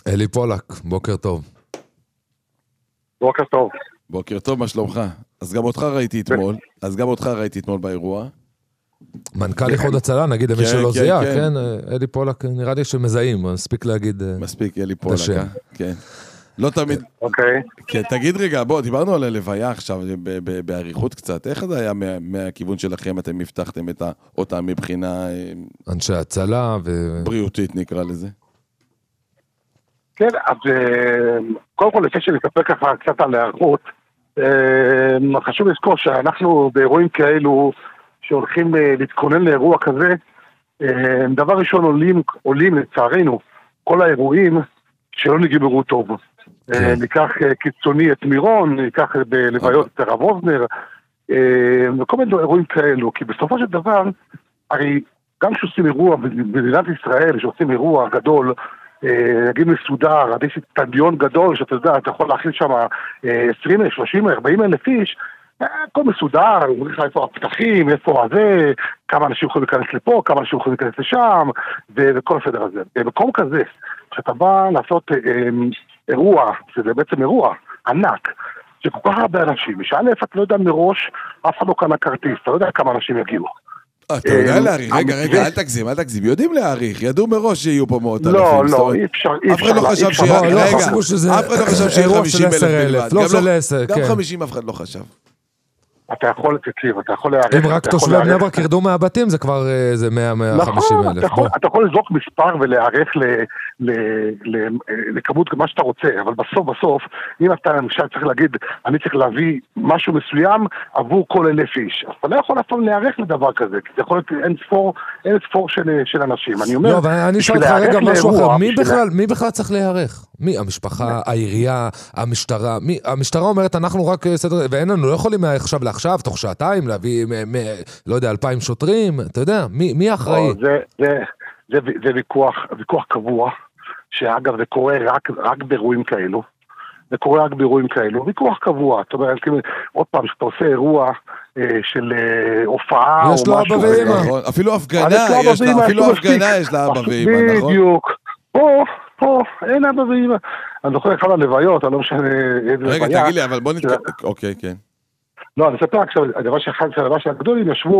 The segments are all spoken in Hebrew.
אלי פולק, בוקר טוב. בוקר טוב. בוקר טוב, מה שלומך? אז גם אותך ראיתי אתמול באירוע. מנכ"ל איחוד הצלה, נגיד למי שלא זיהה, כן? אלי פולק, נראה לי שמזהים, מספיק להגיד מספיק, אלי פולק, כן. לא תמיד. אוקיי. כן, תגיד רגע, בוא, דיברנו על הלוויה עכשיו, בעריכות קצת. איך זה היה מהכיוון שלכם, אתם הבטחתם אותה מבחינה אנשי הצלה בריאותית, נקרא לזה? כן, אז קודם כל לפני שנספר ככה קצת על הערכות, חשוב לזכור שאנחנו באירועים כאלו שהולכים להתכונן לאירוע כזה, דבר ראשון עולים לצערנו כל האירועים שלא נגמרו טוב. ניקח קיצוני את מירון, ניקח בלוויות את הרב אוזנר, וכל מיני אירועים כאלו, כי בסופו של דבר, הרי גם כשעושים אירוע במדינת ישראל, שעושים אירוע גדול, נגיד מסודר, עד יש תדיון גדול, שאתה יודע, אתה יכול להכין שם 20, 30, 40 אלף איש, הכל מסודר, אומרים לך איפה הפתחים, איפה הזה, כמה אנשים יכולים להיכנס לפה, כמה אנשים יכולים להיכנס לשם, וכל הסדר הזה. במקום כזה, כשאתה בא לעשות אירוע, שזה בעצם אירוע ענק, שכל כך הרבה אנשים, שא' אתה לא יודע מראש, אף אחד לא קנה כרטיס, אתה לא יודע כמה אנשים יגיעו. אתה יודע להעריך, רגע, אל תגזים, יודעים להעריך, ידעו מראש שיהיו פה מאות אלפים. לא, אי אפשר. אף אחד לא חשב שיהיה אירוע של 10,000, לא של 10, גם 50 אף אחד לא חשב. אתה יכול להעריך. אם רק תושבי בני ברק ירדו מהבתים, זה כבר 150 אלף. אתה יכול לזרוק מספר ולהעריך לכמות מה שאתה רוצה, אבל בסוף, אם אתה למשל צריך להגיד, אני צריך להביא משהו מסוים עבור כל 1,000 איש, אז אתה לא יכול אף פעם להעריך לדבר כזה, כי זה יכול להיות אין ספור של אנשים. לא, אבל אני שואל לך רגע משהו אחר, מי בכלל צריך להיערך? מי? המשפחה, העירייה, המשטרה, המשטרה אומרת, אנחנו רק סדר, ואין לנו, לא יכולים עכשיו לעכשיו, תוך שעתיים, להביא, לא יודע, 2,000 שוטרים, אתה יודע, מי האחראי? זה ויכוח קבוע, שאגב זה קורה רק באירועים כאלו, ויכוח קבוע, זאת אומרת, עוד פעם, שאתה עושה אירוע של הופעה, יש לו אבא ואמא. אפילו הפגנה יש לה אבא ואמא, נכון? בדיוק, פה, אין אבא ואמא. אני זוכר אחד הלוויות, אני לא משנה איזה לוויה. רגע, תגיד לי, אבל בוא נתקדם, אוקיי, כן. לא, אני אספר עכשיו, הדבר של הגדולים ישבו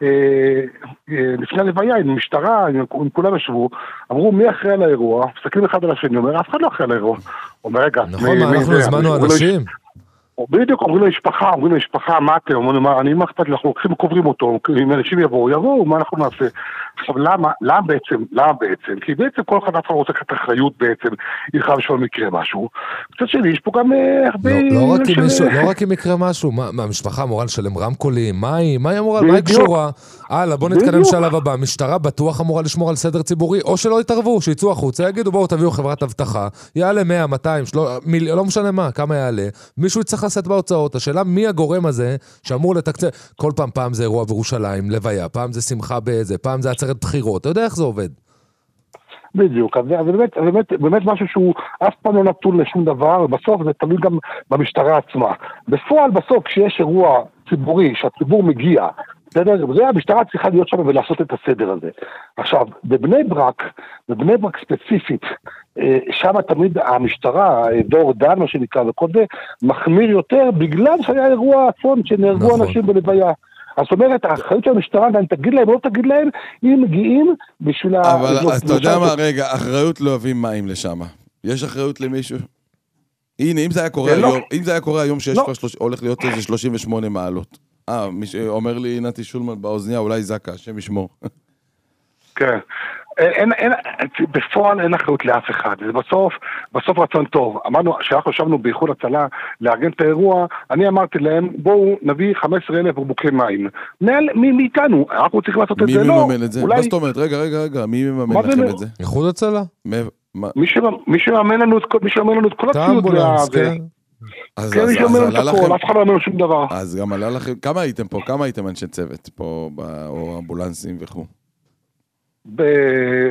לפני הלוויה עם משטרה, עם כולם ישבו, אמרו מי אחראי על האירוע, מסתכלים אחד על השני, אומר, אף אחד לא אחראי על האירוע. אומר, רגע, נכון, אנחנו הזמנו אנשים. בדיוק, אומרים למשפחה, מה אתם? אומרים, אני מה אכפת לי, אנחנו לוקחים וקוברים אותו, אם אנשים יבואו, מה אנחנו נעשה? עכשיו, למה בעצם? כי בעצם כל אחד אף רוצה לקחת אחריות בעצם, אם חייב שלא מקרה משהו. קצת שלי, יש פה גם הרבה... לא רק אם יקרה משהו, מה, המשפחה אמורה לשלם רמקולים, מה היא אמורה, מה היא קשורה? בוא נתקדם שלב הבא, המשטרה בטוח אמורה לשמור על סדר ציבורי, או שלא יתערבו, שיצאו החוצה, יגידו, בואו תביאו חברת אבטחה, יעלה 100, 200, לא משנה מה, כמה יעלה, מישהו יצטרך לשאת בהוצאות, השאלה מי הגורם הזה שאמור לתקצב, כל פעם זה אירוע בירושלים, לוויה, פעם זה שמחה באיזה, פעם זה עצרת בחירות, אתה יודע איך זה עובד? בדיוק, אז באמת משהו שהוא אף פעם לא נתון לשום דבר, בסוף זה תלוי גם במשטרה עצמה. בפועל בסוף כשיש אירוע ציבורי, שהציבור מגיע, בסדר? זה המשטרה צריכה להיות שם ולעשות את הסדר הזה. עכשיו, בבני ברק ספציפית, שם תמיד המשטרה, דור דן מה שנקרא וכל זה, מחמיר יותר בגלל שהיה אירוע אסון שנהרגו אנשים בלוויה. זאת אומרת, האחריות של המשטרה, ואני תגיד להם, לא תגיד להם, אם מגיעים בשביל... אבל אתה יודע מה, רגע, אחריות לא אוהבים מים לשם. יש אחריות למישהו? הנה, אם זה היה קורה היום שיש כבר הולך להיות איזה 38 מעלות. אומר לי נתי שולמן באוזניה, אולי זקה, השם ישמור. כן. בפועל אין אחריות לאף אחד, זה בסוף רצון טוב. אמרנו שאנחנו ישבנו באיחוד הצלה לארגן את האירוע, אני אמרתי להם בואו נביא 15,000 בקבוקי מים. מאיתנו, אנחנו צריכים לעשות את זה. מי מממן את זה? מה זאת אומרת? רגע, מי מממן לכם את זה? איחוד הצלה? מי שמממן לנו את כל הציוד. אז אף אחד לא אמר שום דבר. אז גם עלה לכם, כמה הייתם אנשי צוות פה, או אמבולנסים וכו'?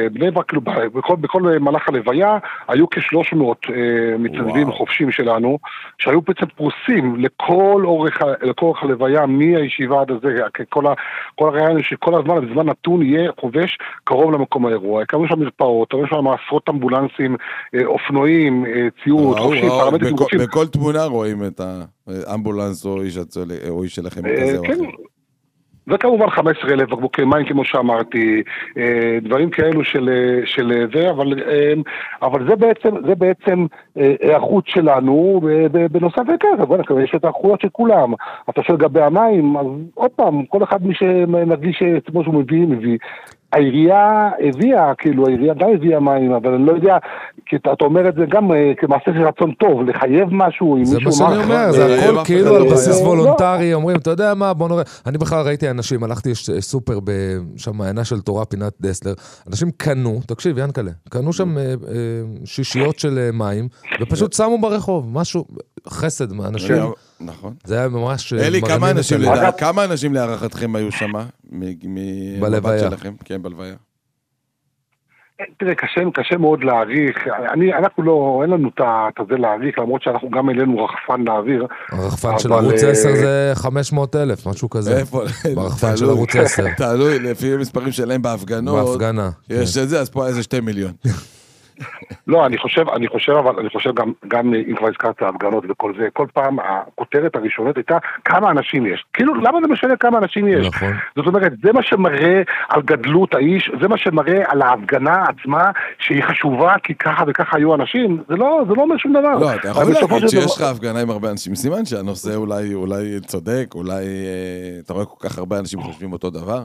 בבני ברק, כאילו, בכל מהלך הלוויה, היו כ-300 מתנדבים חופשים שלנו, שהיו בעצם פרוסים לכל אורך הלוויה, מהישיבה עד הזה, כל הרעיון שכל הזמן, בזמן נתון יהיה חובש קרוב למקום האירוע. הקמנו שם מרפאות, הקמנו שם עשרות אמבולנסים, אופנועים, ציוד, חופשים, פרמדיקים חופשים. בכל תמונה רואים את האמבולנס או איש שלכם כזה או אחר. וכמובן 15,000 בקבוקי מים, כמו שאמרתי, דברים כאלו של זה, אבל זה בעצם היערכות שלנו, בנוסף לכך, יש את היערכויות של כולם. אתה שואל לגבי המים, אז עוד פעם, כל אחד מי שמרגיש כמו שהוא מביא. העירייה הביאה, כאילו העירייה גם הביאה מים, אבל אני לא יודע, כי אתה אומר את זה גם כמעשה של רצון טוב, לחייב משהו. זה מה שאני אומר, זה הכל כאילו על בסיס וולונטרי, אומרים, אתה יודע מה, בוא נראה, אני בכלל ראיתי אנשים, הלכתי סופר שם מעיינה של תורה, פינת דסלר, אנשים קנו, תקשיב ינקלה, קנו שם שישיות של מים, ופשוט שמו ברחוב, משהו, חסד מהאנשים. נכון. זה היה ממש... אלי, כמה אנשים להערכתכם היו שם? בלוויה. כן, בלוויה. תראה, קשה מאוד להעריך. אנחנו לא, אין לנו את זה להעריך, למרות שאנחנו גם אלינו רחפן להעביר. הרחפן של ערוץ 10 זה 500,000, משהו כזה. איפה? ברחפן של ערוץ 10. תעלוי, לפי המספרים שלהם בהפגנות. בהפגנה. יש את זה, אז פה איזה 2 מיליון. לא, אני חושב גם אם כבר הזכרת ההפגנות וכל זה, כל פעם הכותרת הראשונית הייתה כמה אנשים יש. כאילו, למה זה משנה כמה אנשים יש? נכון. זאת אומרת, זה מה שמראה על גדלות האיש, זה מה שמראה על ההפגנה עצמה, שהיא חשובה, כי ככה וככה היו אנשים, זה לא אומר שום דבר. לא, אתה יכול להגיד שיש לך הפגנה עם הרבה אנשים, סימן שהנושא אולי צודק, אולי אתה רואה כל כך הרבה אנשים חושבים אותו דבר?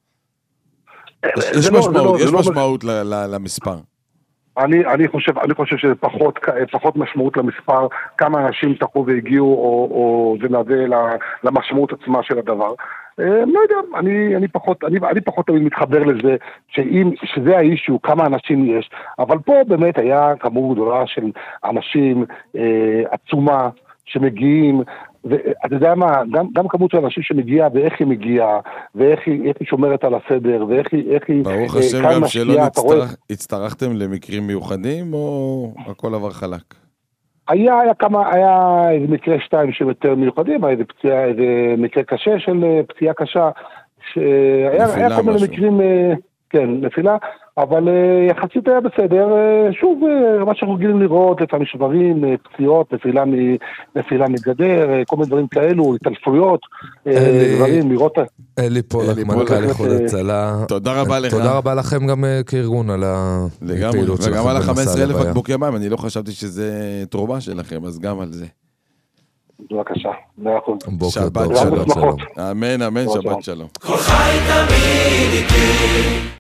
יש משמעות למספר. אני חושב שזה פחות משמעות למספר, כמה אנשים תחו והגיעו, או זה נעשה למשמעות עצמה של הדבר. לא יודע, אני פחות תמיד מתחבר לזה, שזה האישו, כמה אנשים יש, אבל פה באמת היה כמות גדולה של אנשים, עצומה, שמגיעים, ואתה יודע מה, גם כמות של אנשים שמגיעה, ואיך היא מגיעה, ואיך היא שומרת על הסדר, ואיך היא... ברוך השם גם שלא הצטרכתם למקרים מיוחדים, או הכל עבר חלק? היה איזה מקרה 2 שהם יותר מיוחדים, איזה מקרה קשה של פציעה קשה, היה כל מיני מקרים, כן, נפילה, אבל יחסית היה בסדר. שוב, מה שאנחנו רגילים לראות, לפעמים שברים, פציעות, נפילה מגדר, כל מיני דברים כאלו, התעלפויות, דברים, לראות... אלי פולק, מנכ"ל איחוד הצלה. תודה רבה לך. תודה רבה לכם גם כארגון על הפעילות שלכם. וגם על 15,000 בקבוקי מים, אני לא חשבתי שזה תרומה שלכם, אז גם על זה. בבקשה, 100%. בוקר טוב, שבת שלום. אמן, שבת שלום. כל חי תמיד איתי